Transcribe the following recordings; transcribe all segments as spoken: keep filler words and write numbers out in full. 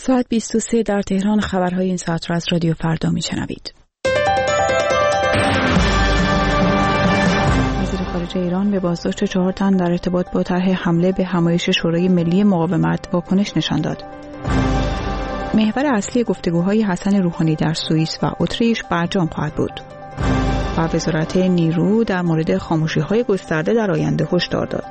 ساعت بیست و سه در تهران. خبرهای این ساعت را از رادیو فردا میشنوید. وزیر خارجه ایران به بازداشت چهار تن در ارتباط با طرح حمله به همایش شورای ملی مقاومت واکنش نشان داد. محور اصلی گفتگوهای حسن روحانی در سوئیس و اتریش برجام خواهد بود. و وزارت نیرو در مورد خاموشی‌های گسترده در آینده هشدار داد.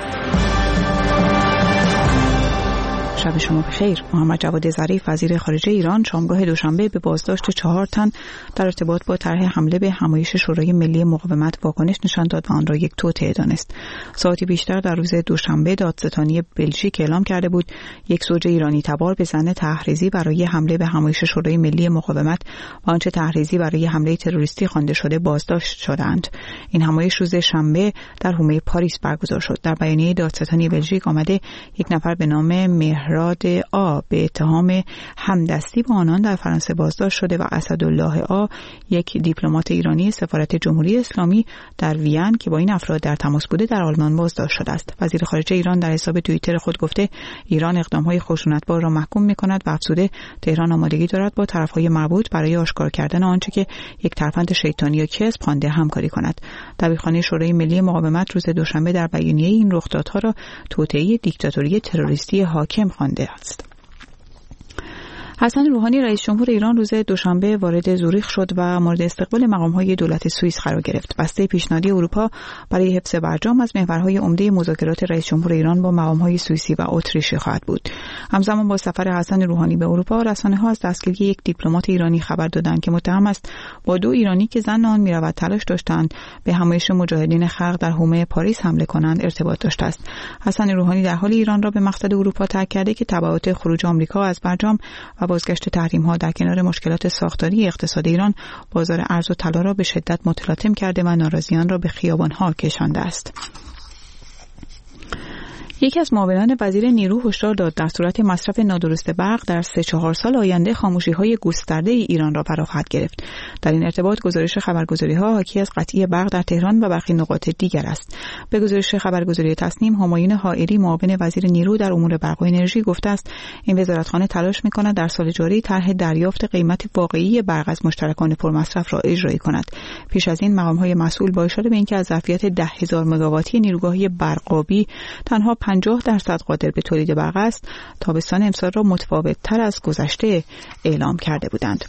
شب شما بخیر. محمد جواد ظریف وزیر خارجه ایران شامگاه دوشنبه به بازداشت چهار تن در ارتباط با طرح حمله به همایش شورای ملی مقاومت واکنش نشان داد و آن را یک توطئه دانست. ساعتی بیشتر در روز دوشنبه دادستانی بلژیک اعلام کرده بود یک زوج ایرانی تبار به زن تحریزی برای حمله به همایش شورای ملی مقاومت و آنچه تحریزی برای حمله تروریستی خوانده شده بازداشت شدند. این همایش روز شنبه در حومه پاریس برگزار شد. در بیانیه دادستانی بلژیک آمده یک نفر به نام مهراد آ به اتهام همدستی با آنان در فرانسه بازداشت شده و اسدالله آ یک دیپلمات ایرانی سفارت جمهوری اسلامی در وین که با این افراد در تماس بوده در آلمان بازداشت شده است. وزیر خارجه ایران در حساب توییتر خود گفته ایران اقدام‌های خشونت‌بار را محکوم می‌کند و افزوده تهران آمادگی دارد با طرف‌های مربوط برای آشکار کردن آنچه که یک ترفند شیطانی و کذب خوانده همکاری کند. دبیرخانه شورای ملی مقاومت روز دوشنبه در بیانیه این رخدادها را توطئه دیکتاتوری تروریستی حاکم خوانده است. حسن روحانی رئیس جمهور ایران روز دوشنبه وارد زوریخ شد و مورد استقبال مقام‌های دولت سوئیس قرار گرفت. بسته پیشنهادی اروپا برای حفظ برجام از محورهای عمده مذاکرات رئیس جمهور ایران با مقام‌های سوئیسی و اتریشی خواهد بود. همزمان با سفر حسن روحانی به اروپا، رسانه‌ها از دستگیری یک دیپلمات ایرانی خبر دادند که متهم است با دو ایرانی که زن آن می‌رود تلاش داشتند به همایش مجاهدین خلق در حومه پاریس حمله کنند ارتباط داشته است. حسن روحانی در حال ایران را به مقصد اروپا ترک کرده که تبعات خروج آمریکا از برجام و بازگشت تحریم‌ها در کنار مشکلات ساختاری اقتصاد ایران بازار ارز و طلا را به شدت متلاطم کرده و ناراضیان را به خیابان‌ها کشانده است. یکی از معاونان وزیر نیرو هشدار داد در صورت مصرف نادرست برق در سه چهار سال آینده خاموشی‌های گسترده ای ایران را فرا خواهد گرفت. در این ارتباط گزارش خبرگزاری‌ها حاکی از قطعی برق در تهران و برخی نقاط دیگر است. به گزارش خبرگزاری تصنیم، همایون حائری معاون وزیر نیرو در امور برق و انرژی گفته است این وزارتخانه تلاش می‌کند در سال جاری طرح دریافت قیمت واقعی برق از مشترکان پرمصرف را اجرایی کند. پیش از این مقام‌های مسئول با اشاره به اینکه از ظرفیت ده هزار مگاواتی نیروگاهی برقابی تنها پنجاه درصد قادر به تولید برق است، تابستان امسال را متفاوت‌تر از گذشته اعلام کرده بودند.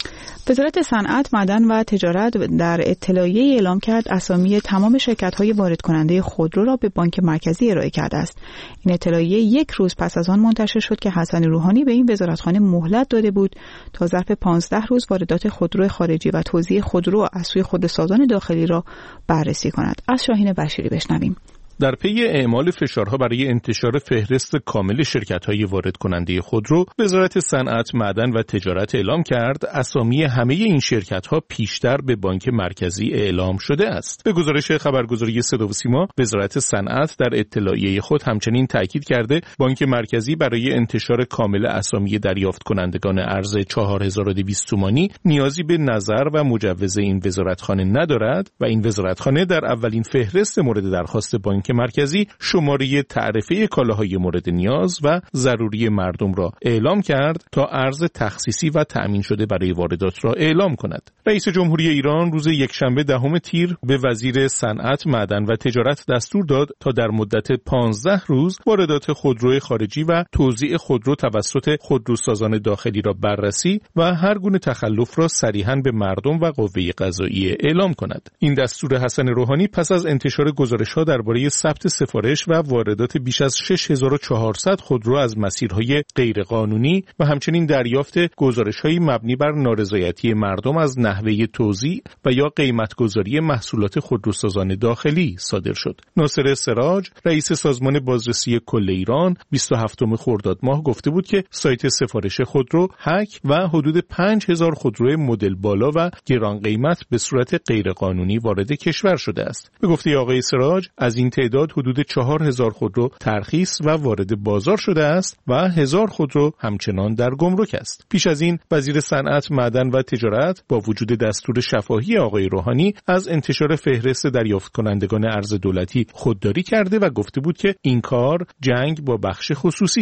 وزارت صنعت، معدن و تجارت در اطلاعیه اعلام کرد اسامی تمام شرکت‌های وارد کننده خودرو را به بانک مرکزی ارائه کرده است. این اطلاعیه یک روز پس از آن منتشر شد که حسن روحانی به این وزارتخانه مهلت داده بود تا ظرف پانزده روز واردات خودرو خارجی و توزیع خودرو از سوی خودروسازان داخلی را بررسی کند. از شاهین بشیری بشنویم. در پی اعمال فشارها برای انتشار فهرست کامل شرکت‌های وارد کننده خودرو، وزارت صنعت، معدن و تجارت اعلام کرد اسامی همه این شرکت‌ها پیشتر به بانک مرکزی اعلام شده است. به گزارش خبرگزاری صدا و سیما، وزارت صنعت در اطلاعیه خود همچنین تاکید کرده بانک مرکزی برای انتشار کامل اسامی دریافت کنندگان ارز چهار هزار و دویست تومانی نیازی به نظر و مجوز این وزارتخانه ندارد و این وزارتخانه در اولین فهرست مورد درخواست بانک مرکزی شماره تعرفه کالاهای مورد نیاز و ضروری مردم را اعلام کرد تا ارز تخصیصی و تأمین شده برای واردات را اعلام کند. رئیس جمهوری ایران روز یکشنبه دهم تیر به وزیر صنعت، معدن و تجارت دستور داد تا در مدت پانزده روز واردات خودرو خارجی و توزیع خودرو توسط خودروسازان داخلی را بررسی و هر گونه تخلف را صریحاً به مردم و قوه قضاییه اعلام کند. این دستور حسن روحانی پس از انتشار گزارش‌ها درباره ثبت سفارش و واردات بیش از شش هزار و چهارصد خودرو از مسیرهای غیرقانونی و همچنین دریافت گزارش‌های مبنی بر نارضایتی مردم از نحوه توزیع و یا قیمت‌گذاری محصولات خودروسازان داخلی صادر شد. ناصر سراج، رئیس سازمان بازرسی کل ایران، بیست و هفتم خرداد ماه گفته بود که سایت سفارش خودرو هک و حدود پنج هزار خودرو مدل بالا و گران قیمت به صورت غیرقانونی وارد کشور شده است. به گفته آقای سراج، از این تعداد حدود چهار هزار خودرو ترخیص و وارد بازار شده است و هزار خودرو همچنان در گمرک است. پیش از این وزیر صنعت، معدن و تجارت با وجود دستور شفاهی آقای روحانی از انتشار فهرست دریافت کنندگان ارز دولتی خودداری کرده و گفته بود که این کار جنگ با بخش خصوصی است.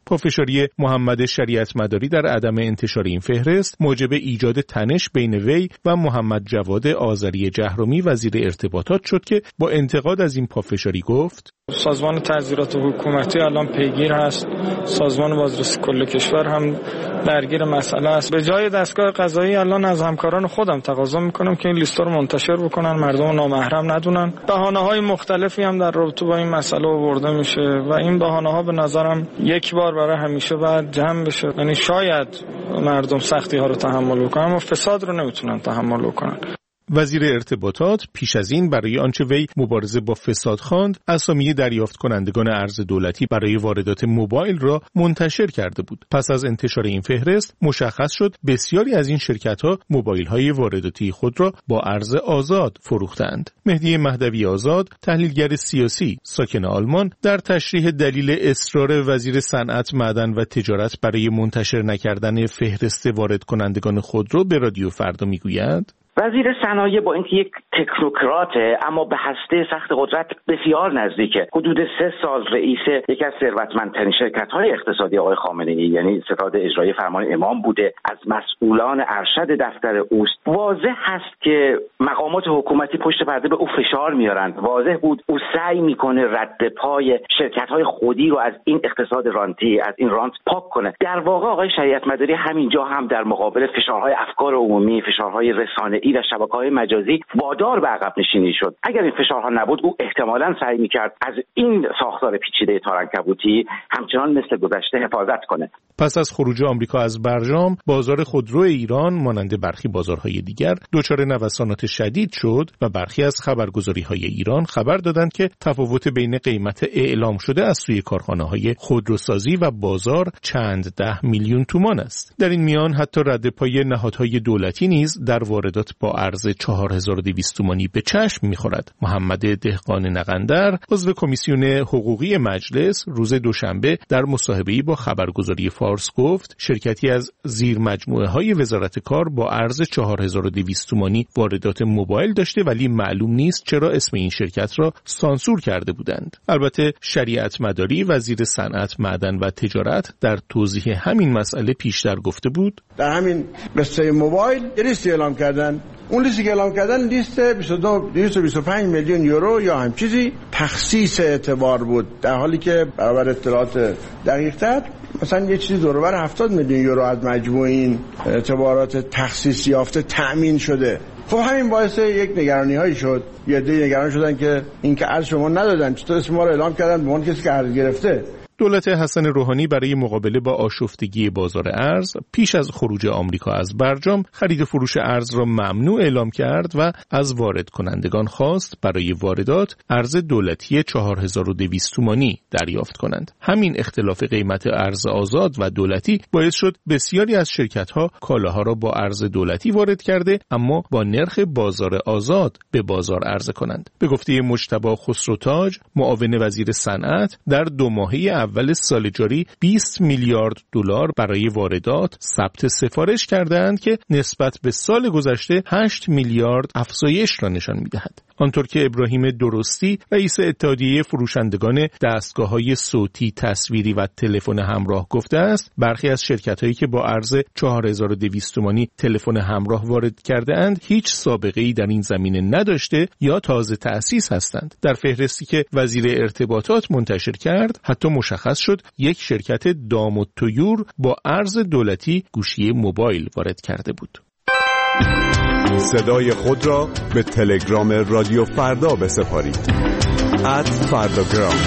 پافشاری محمد شریعت مداری در عدم انتشار این فهرست موجب ایجاد تنش بین وی و محمد جواد آذری جهرمی وزیر ارتباطات شد که با انتقاد از این پافشاری گفت: سازمان تعزیرات حکومتی الان پیگیر هست، سازمان بازرسی کل کشور هم درگیر مسئله است. به جای دستگاه قضایی الان از همکاران خودم تقاضا میکنم که این لیست رو منتشر بکنن، مردم نامحرم ندونن. بهانه‌های مختلفی هم در رابطه با این مسئله آورده میشه و این بهانه‌ها به نظرم یک بار برای همیشه باید جمع بشه. یعنی شاید مردم سختی ها رو تحمل بکنن اما فساد رو نمیتونن تحمل بکنن. وزیر ارتباطات پیش از این برای آنچه وی مبارزه با فساد خواند، اسامی دریافت کنندگان ارز دولتی برای واردات موبایل را منتشر کرده بود. پس از انتشار این فهرست مشخص شد بسیاری از این شرکت‌ها موبایل‌های وارداتی خود را با ارز آزاد فروختند. مهدی مهدوی آزاد، تحلیلگر سیاسی ساکن آلمان، در تشریح دلیل اصرار وزیر صنعت، معدن و تجارت برای منتشر نکردن فهرست وارد کنندگان خودرو به رادیو فردا میگوید: وزیر صنایع با اینکه یک تکنوکراته اما به هسته سخت قدرت بسیار نزدیکه. حدود سه سال رئیس یکی از ثروتمندترین شرکت‌های اقتصادی آقای خامنه‌ای یعنی ستاد اجرایی فرمان امام بوده، از مسئولان ارشد دفتر اوست. واضح هست که مقامات حکومتی پشت پرده به او فشار میارند. واضح بود او سعی میکنه رد پای شرکت‌های خودی رو از این اقتصاد رانتی، از این رانت پاک کنه. در واقع آقای شریعت مداری همینجا هم در مقابل فشارهای افکار عمومی، فشارهای رسانه‌ای و شبکه‌های مجازی وادار به عقب نشینی شد. اگر این فشارها نبود او احتمالاً سعی می‌کرد از این ساختار پیچیده تارعنکبوتی همچنان مثل گذشته حفاظت کنه. پس از خروج آمریکا از برجام، بازار خودرو ایران مانند برخی بازارهای دیگر دچار نوسانات شدید شد و برخی از خبرگزاری‌های ایران خبر دادند که تفاوت بین قیمت اعلام شده از سوی کارخانه‌های خودروسازی و بازار چند ده میلیون تومان است. در این میان حتی رد پای نهادهای دولتی نیز در واردات با ارز چهار هزار و دویست تومانی به چشم می‌خورد. محمد دهقان نقندر، عضو کمیسیون حقوقی مجلس، روز دوشنبه در مصاحبه‌ای با خبرگزاری فارس گفت شرکتی از زیر مجموعه‌های وزارت کار با ارز چهار هزار و دویست تومانی واردات موبایل داشته ولی معلوم نیست چرا اسم این شرکت را سانسور کرده بودند. البته شریعت مداری وزیر صنعت، معدن و تجارت در توضیح همین مسئله پیشتر گفته بود: در همین قصه موبایل لیست اعلام کردن، اون لیستی که اعلام کردن لیست بیست و دو دویست و بیست و پنج میلیون یورو یا هم چیزی تخصیص اعتبار بود، در حالی که برابر اطلاعات دقیق‌تر مثلا یه چیزی دور و بر هفتاد میلیون یورو از مجموع این اعتبارات تخصیص یافته تأمین شده. خب همین باعث یک نگرانی هایی شد. یه عده نگران شدن که این که ارز شما ندادن، چطور اسم ما رو اعلام کردن به عنوان کسی که ارز گرفته. دولت حسن روحانی برای مقابله با آشفتگی بازار ارز پیش از خروج آمریکا از برجام خرید و فروش ارز را ممنوع اعلام کرد و از وارد کنندگان خواست برای واردات ارز دولتی چهار هزار و دویست تومانی دریافت کنند. همین اختلاف قیمت ارز آزاد و دولتی باعث شد بسیاری از شرکت‌ها کالاها را با ارز دولتی وارد کرده اما با نرخ بازار آزاد به بازار عرضه کنند. به گفته مجتبی خسروتاج، معاون وزیر صنعت، در دو ماهه اول سال جاری بیست میلیارد دلار برای واردات ثبت سفارش کردند که نسبت به سال گذشته هشت میلیارد افزایش را نشان می‌دهد. آنطور که ابراهیم درستی، رئیس اتحادیه فروشندگان دستگاه‌های صوتی، تصویری و تلفن همراه گفته است، برخی از شرکت‌هایی که با ارز چهار هزار و دویست تومانی تلفن همراه وارد کرده‌اند هیچ سابقه‌ای در این زمینه نداشته یا تازه تأسیس هستند. در فهرستی که وزیر ارتباطات منتشر کرد، حتی مشخص شد یک شرکت دام الطیور با ارز دولتی گوشی موبایل وارد کرده بود. صدای خود را به تلگرام رادیو فردا بسپارید. ات فرداگرام.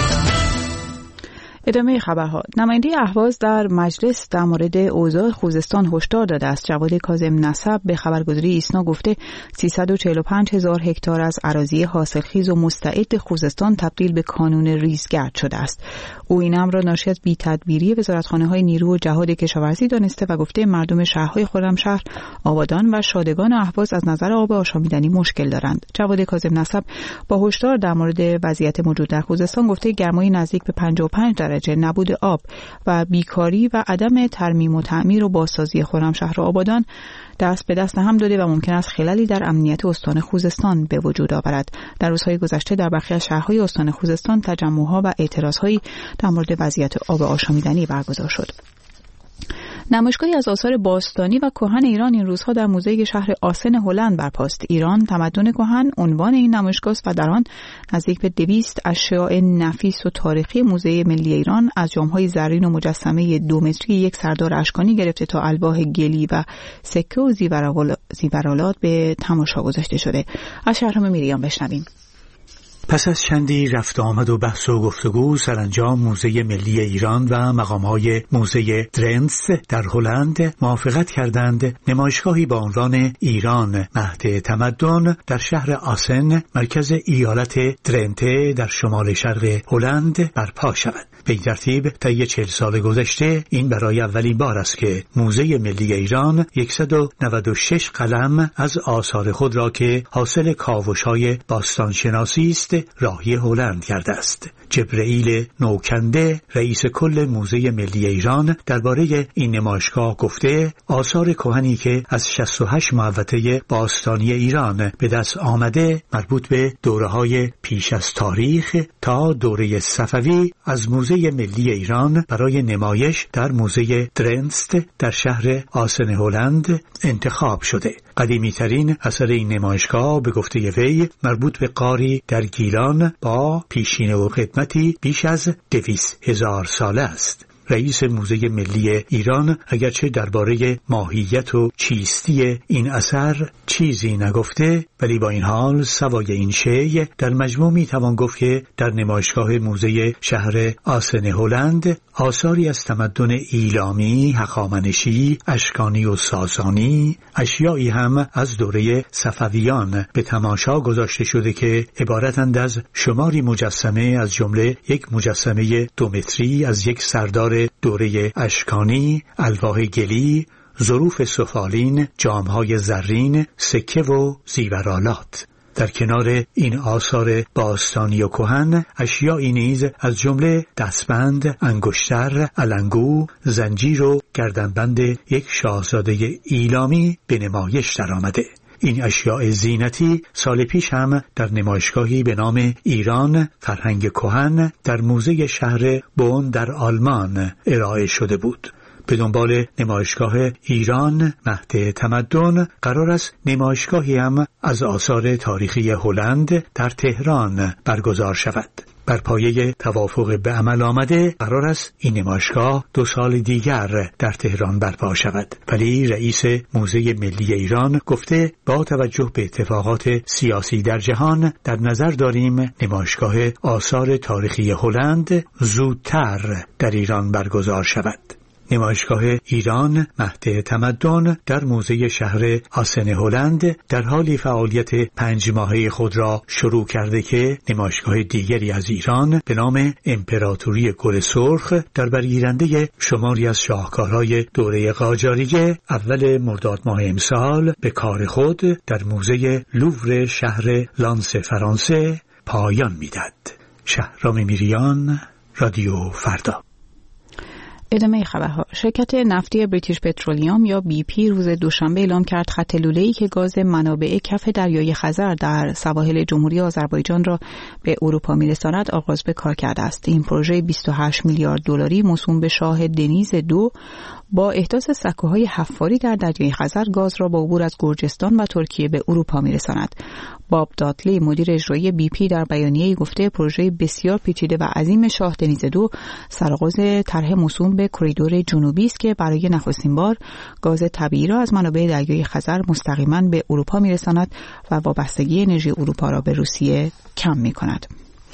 ادامه خبرها. نماینده اهواز در مجلس در مورد اوضاع خوزستان هشدار داده است. جواد کاظم نسب به خبرگزاری ایسنا گفته سیصد و چهل و پنج هزار هکتار از اراضی حاصلخیز و مستعد خوزستان تبدیل به کانون ریزگرد شده است. او این امر را ناشی از بی‌تدبیری وزارتخانه‌های نیرو و جهاد کشاورزی دانسته و گفته مردم شهرهای خرمشهر، آبادان و شادگان اهواز از نظر آب آشامیدنی مشکل دارند. جواد کاظم نسب با هشدار در مورد وضعیت موجود در خوزستان گفته گرمای نزدیک به پنجاه و پنج درجه درجه، نبود آب و بیکاری و عدم ترمیم و تعمیر و بازسازی خرمشهر و آبادان دست به دست هم داده و ممکن است خللی در امنیت استان خوزستان به وجود آورد. در روزهای گذشته در برخی از شهرهای استان خوزستان تجمع‌ها و اعتراضهایی در مورد وضعیت آب آشامیدنی برگزار شد. نمایشگاهی از آثار باستانی و کهن ایران این روزها در موزه شهر آسن هلند برپاست. ایران تمدن کهن عنوان این نمایشگاه است و در آن نزدیک به دویست اشیاء نفیس و تاریخی موزه ملی ایران از جام‌های زرین و مجسمه دو متری یک سردار اشکانی گرفته تا الواح گلی و سکه و زیورالات به تماشا گذاشته شده. از شهرام میریان بشنویم. پس از چندی رفت آمد و بحث و گفتگو سرانجام موزه ملی ایران و مقام‌های موزه درنتس در هلند موافقت کردند نمایشگاهی با عنوان ایران مهد تمدن در شهر آسن مرکز ایالت درنته در شمال شرق هلند برپا شود. به این ترتیب طی چهل سال گذشته این برای اولین بار است که موزه ملی ایران صد و نود و شش قلم از آثار خود را که حاصل کاوش‌های باستانشناسی است راهی هلند کرده است. جبرئیل نوکنده رئیس کل موزه ملی ایران درباره این نمایشگاه گفته آثار کهنی که از شصت و هشت محوطه باستانی ایران به دست آمده مربوط به دوره‌های پیش از تاریخ تا دوره صفوی از موزه ملی ایران برای نمایش در موزه درنست در شهر آسن هلند انتخاب شده. قدیمی ترین اثر این نمایشگاه به گفته وی مربوط به غاری در گیلان با پیشینه و خدمتی بیش از دویست هزار ساله است. رئیس موزه ملی ایران اگرچه درباره ماهیت و چیستی این اثر چیزی نگفته، ولی با این حال سوای این شی در مجموع می توان گفت که در نمایشگاه موزه شهر آسن هلند آثاری از تمدن ایلامی، هخامنشی، اشکانی و ساسانی، اشیایی هم از دوره صفویان به تماشا گذاشته شده که عبارتند از شماری مجسمه از جمله یک مجسمه دو متری از یک سردار دوره اشکانی، الواح گلی، ظروف سفالین، جامهای زرین، سکه و زیورالات. در کنار این آثار باستانی و کهن اشیایی نیز از جمله دستبند، انگشتر، علنگو، زنجیر و گردنبند یک شاهزاده ایلامی به نمایش درآمده. این اشیاء زینتی سال پیش هم در نمایشگاهی به نام ایران فرهنگ کهن در موزه شهر بون در آلمان ارائه شده بود. به دنبال نمایشگاه ایران مهد تمدن قرار است نمایشگاهی هم از آثار تاریخی هلند در تهران برگزار شود. بر پایه توافق به عمل آمده قرار است این نمایشگاه دو سال دیگر در تهران برپا شود، ولی رئیس موزه ملی ایران گفته با توجه به اتفاقات سیاسی در جهان در نظر داریم نمایشگاه آثار تاریخی هلند زودتر در ایران برگزار شود. نمایشگاه ایران مهد تمدن در موزه شهر آسن هلند در حالی فعالیت پنج ماهه خود را شروع کرده که نمایشگاه دیگری از ایران به نام امپراتوری گل سرخ در برگیرنده شماری از شاهکارهای دوره قاجاریه اول مرداد ماه امسال به کار خود در موزه لوور شهر لانس فرانسه پایان می‌دهد. شهرام میریان، رادیو فردا. ادامه خبرها. شرکت نفتی بریتیش پترولیوم یا بی پی روز دوشنبه اعلام کرد خط لوله‌ای که گاز منابع کف دریای خزر در سواحل جمهوری آذربایجان را به اروپا می‌رساند آغاز به کار کرده است. این پروژه بیست و هشت میلیارد دلاری موسوم به شاه دنیز دو با احداث سکوهای حفاری در دریای خزر گاز را با عبور از گرجستان و ترکیه به اروپا می‌رساند. باب داتلی مدیر اجرایی بی پی در بیانیه‌ای گفته پروژه بسیار پیچیده و عظیم شاه دنیز دو سرآغاز طرح موسوم به کریدور جنوبی است که برای نخستین بار گاز طبیعی را از منابع دریای خزر مستقیما به اروپا می‌رساند و وابستگی انرژی اروپا را به روسیه کم می‌کند.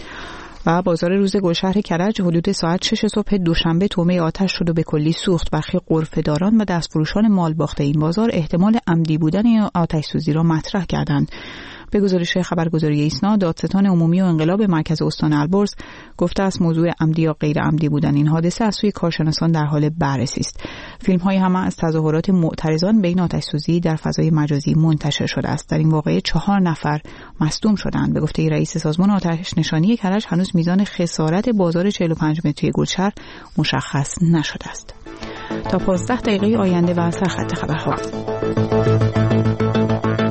و بازار روز گلشهر کرج حدود ساعت شش صبح دوشنبه طعمه آتش شد و به کلی سوخت. برخی غرفه‌داران و دستفروشان مال باخته این بازار احتمال عمدی بودن آتش سوزی را مطرح کردند. به گزارش خبرگزاری ایسنا، دادستان عمومی و انقلاب مرکز استان البرز گفته است موضوع عمدی یا غیر عمدی بودن این حادثه از سوی کارشناسان در حال بررسی است. فیلم‌های همه از تظاهرات معترضان به این آتش‌سوزی در فضای مجازی منتشر شده است. در این واقعه چهار نفر مصدوم شدند. به گفته رئیس سازمان آتش نشانی کرج، هنوز میزان خسارت بازار چهل و پنج متری گلشهر مشخص نشده است. تا پانزده دقیقه آینده و سرخط خبرها.